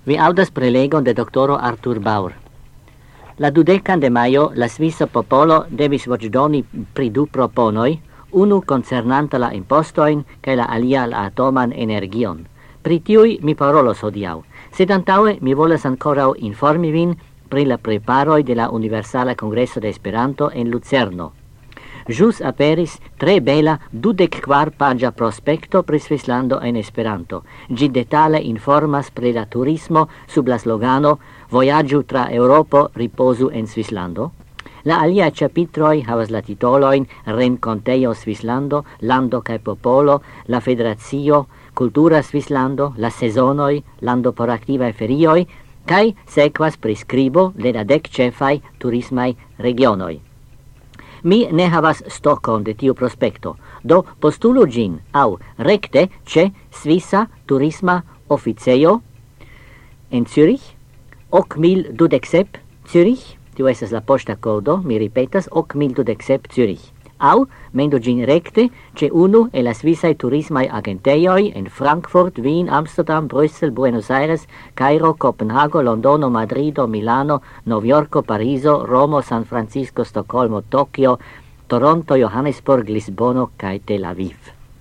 Vi audas prelegon de doctoro Arthur Bauer. La 12 de maio la Svisa popolo devis voĉdoni pri du proponoj, unu concernanta la impostoin kaj la alia la atoman energion. Pri tiuj mi parolos hodiaŭ, sed antaŭe mi volas ankoraŭ informi vin pri la preparoj de la Universala Kongreso de Esperanto en Lucerno. Jus aperis tre bela 24-paĝa prospekto pri Svislando en Esperanto. Ĝi detale informas pri la turismo sub la slogano Vojaĝu tra Eŭropo, ripozu en Svislando. La alia ĉapitroj havas la titolojn Renkontejo Svislando, Lando kaj popolo, la Federacio, Kultura Svislando, la sezonoj, lando por aktivaj ferioj, kaj sekvas priskribo de la 10 ĉefaj turismaj regionoj. Mi ne havas stokon de tiu prospekto, do postulu ĝin aŭ rekte ĉe Svisa Turisma Oficejo en Zürich, 8027 Zürich, tiu estas la poŝta kodo, mi ripetas, 8027 Zürich. Aŭ mendu ĝin rekte ĉe unu el la svisaj turismaj agentejoj en Frankfurt, Wien, Amsterdam, Brüssel, Buenos Aires, Kairo, Kopenhago, Londono, Madrido, Milano, Novjorko, Parizo, Romo, San Francisco, Stokholmo, Tokio, Toronto, Johannesburg, Lisbono kaj Tel Aviv.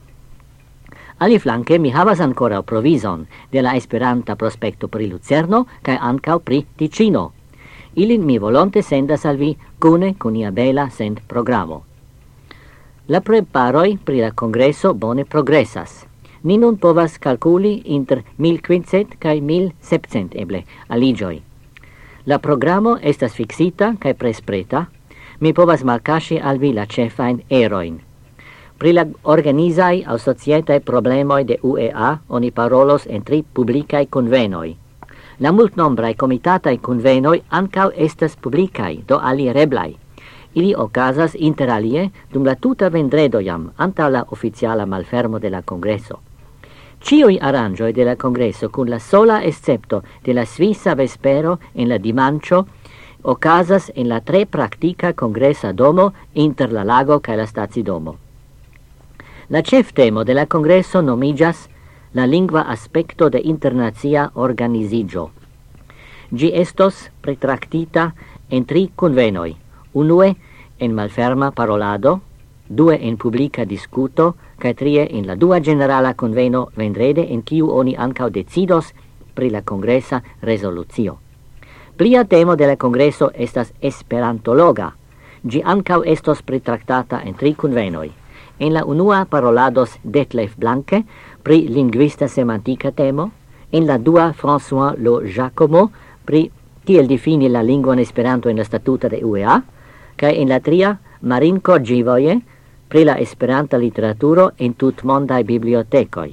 Aliflanke mi havas ankoraŭ provizon de la Esperanta prospekto pri Lucerno kaj ankaŭ pri Ticino. Ilin mi volonte sendas al vi kune kun nia bela sendprogramo. La preparoj pri la kongreso bone progresas. Ni nun povas kalkuli inter 1500 kaj 1700 eble aliĝoj. La programo estas fiksita kaj prespreta. Mi povas malkaŝi al vi la ĉefajn erojn. Pri la organizaj aŭ societaj problemoj de UEA oni parolos en 3 publikaj kunvenoj. La multnombraj komitataj kunvenoj ankaŭ estas publikaj, do alireblaj. Ili okazas inter alie dum la tuta vendredo jam antaŭ la oficiala malfermo de la kongreso. Ĉiuj aranĝoj de la kongreso kun la sola escepto de la svisa vespero en la dimanĉo okazas en la tre praktika kongresa domo inter la lago kaj la stacidomo. La ĉeftemo de la kongreso nomiĝas la lingva aspekto de internacia organiziĝo. Ĝi estos pritraktita en 3 kunvenoj. Unue en malferma parolado, due en publika diskuto, kaj trie en la dua generala kunveno vendrede en kiu oni ankaŭ decidos pri la kongresa rezolucio. Plia temo de la kongreso estas esperantologa. Ĝi ankaŭ estos pritraktata en 3 kunvenoj. En la unua parolados Detlef Blanke pri lingvista semantika temo, en la dua François Lo Giacomo pri kiel difini la lingvon Esperanto en la statuto de UEA, kaj en la tria Marinko Givoje pri la Esperanta literaturo en tutmondaj bibliotekoj.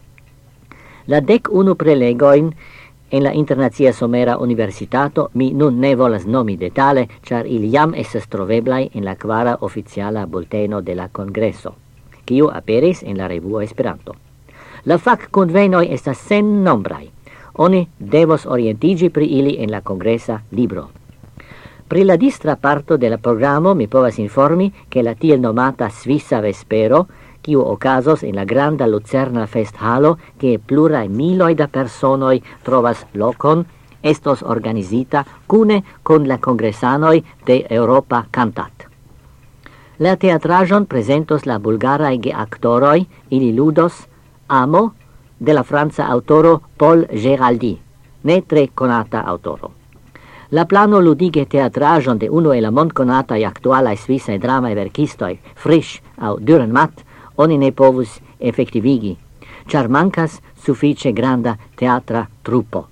La 11 prelegojn en la Internacia Somera Universitato mi nun ne volas nomi detale, ĉar ili jam estas troveblaj en la 4 oficiala bulteno de la kongreso, kiu aperis en la revuo Esperanto. La fakkunvenoj estas sennombraj. Oni devos orientiĝi pri ili en la kongresa libro. Pri la distra parto de la programo mi povas informi ke la tiel nomata Svisa Vespero, kiu okazos en la granda Lucerna festhalo, kie pluraj miloj da personoj trovas lokon, estos organizita kune kun la kongresanoj de Europa Cantat. La teatraĵon prezentos la bulgaraj geaktoroj, ili ludos Amo de la franca autoro Paul Géraldi, ne tre konata autoro. La plano ludige teatraĵon de unu el la mondkonataj aktualaj svisaj dramaj verkistoj, Frisch aŭ Dürrenmatt, oni ne povus efektivigi, ĉar mankas sufiĉe granda teatra trupo.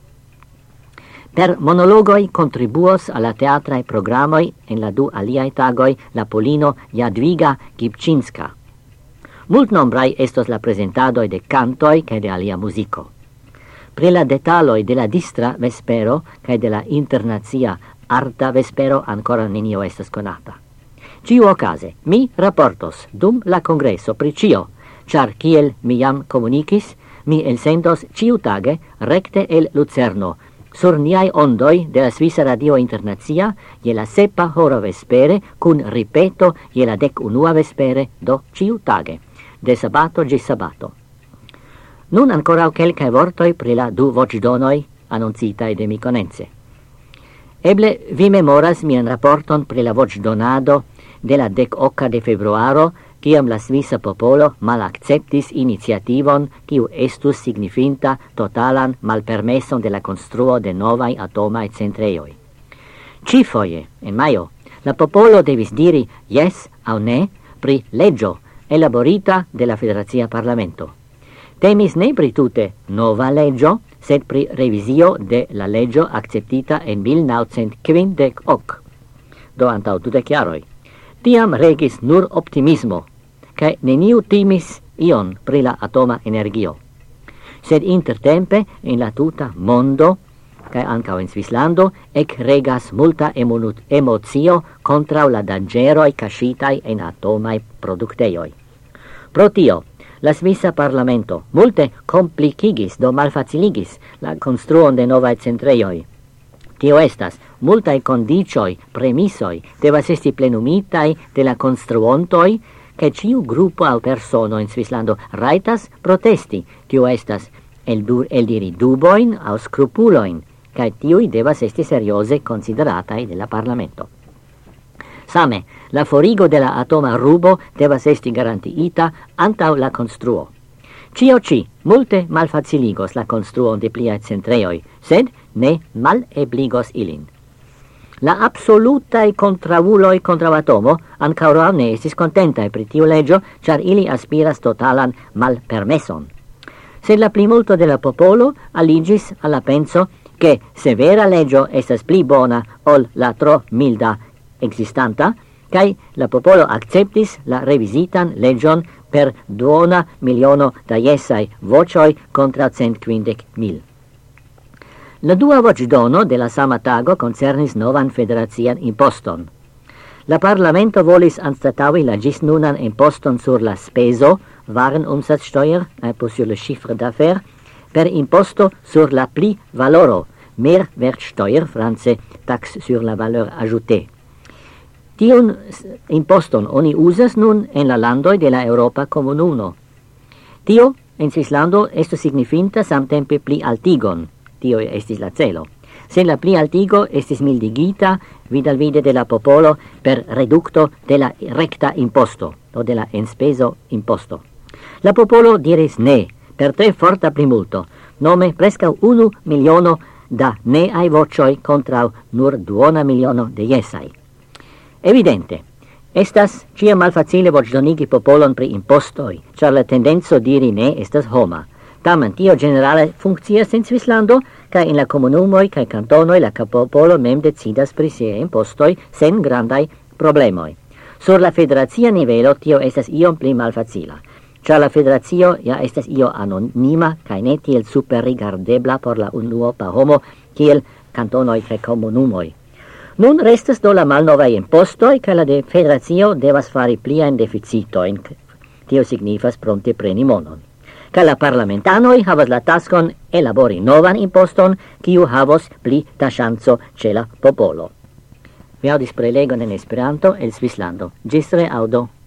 Per monologoj kontribuos al la teatraj programoj en la 2 aliaj tagoj la polino Jadwiga Gibczynska. Multnombraj estos la prezentadoj de kantoj kaj de alia muziko. Pri la detaloj de la distra vespero kaj de la internacia arta vespero ancora nenio estas konata. Ĉiuokaze mi raportos dum la kongreso pri ĉio, ĉar kiel mi jam komunikis, mi elsendos ĉiutage rekte el Lucerno sur niaj ondoj de la Svisa Radio Internacia je la 7 horo vespere kun ripeto je la 11 vespere, do ĉiutage de sabato ĝis sabato. Nun ankoraŭ kelkaj vortoj pri la 2 voĉdonoj annoncita de mi conenze. Eble vi memoras mian rapporton pri la voce donado de la 10 de februaro, kiam la Svisa popolo malacceptis iniciativon kiu estus signifinta totalan malpermeson de la construo de novaj atomaj centrejoj. Cifoje, en maio, la popolo devis diri yes au ne pri leggio elaborita de la Federazia Parlamento. Temis ne pri tute nova leggio, sed pri revisio de la leggio acceptita en 1958, do antau tute chiaroi. Tiam regis nur optimismo, cae neniu timis ion pri la atoma energio. Sed intertempe, in la tuta mondo, cae ancao in Svislando, ec regas multa emotio contra la dangeroi cascitai en atomai producteioi. Pro tio, la Svisa Parlamento multe complicigis do malfaciligis la construon de novae centreioi. Tio estas, multae condicioi, premisoi, devas esti plenumitai de la construontoi, che ciu gruppo au persono in Svislando raitas protesti. Tio estas eldiri duboin au scrupuloin, cae tiui devas esti seriose consideratai de la Parlamento. Same, la forigo de la atoma rubo devas esti garantiita antau la construo. Cio ci multe malfaciligos la construon de pliae centreioi, sed ne malebligos ilin. La absolutae contravuloi contra atomo ancauro ne estis contentae pri tiu leggio, char ili aspiras totalan malpermeson. Sed la plimulto de la popolo aligis alla penso che severa leggio estas pli bona ol la tro milda existanta, cae la popolo acceptis la revisitan legion per 2.000.000 da iesai vocioi contra 150.000. La dua vocedono de la sama tago concernis novan federazian imposton. La Parlamento volis anstataui la gis nunan imposton sur la speso, Warenumsatzsteuer, impôt sur le chiffre d'affaires, per imposto sur la pli valoro, Mehrwertsteuer, france taxe sur la valeur ajoutée. Tion imposton oni usas nun en la landoi de la Europa Comununo. Tio en Svislando esto signifinta samtempe pli altigon. Tio estis la celo. Se la pli altigo estis mildigita vidalvide de la popolo per reducto de la recta imposto, o de la enspeso imposto. La popolo diris ne, per tre forta plimulto, nome presca 1.000.000 da ne ai vocioi contra nur 2.000.000 de yesai. Evidente, estas cia malfacile vocdonigi popolon pri impostoi, char la tendenzo diri ne estas homa. Tamen tio generale funccias in Svislando, ca in la comunumoi ca cantonoi la popolo mem decidas pri sia impostoi sen grandai problemoi. Sur la federazia nivelo tio estas iom pli malfacila, char la federazio ja estas io anonima ca ne tiel superrigardebla por la unuopa homo kiel cantonoi ca comunumoi. Nun restas do la malnovae impostoi, ca la federazio devas fari plian deficitoin. Tio signifas pronte preni monon. Ca la parlamentanoi havas la taskon elabori novan imposton, kiu havos pli da chanzo ce la popolo. Vi audis prelegon en Esperanto el Svislando. Gisre audo.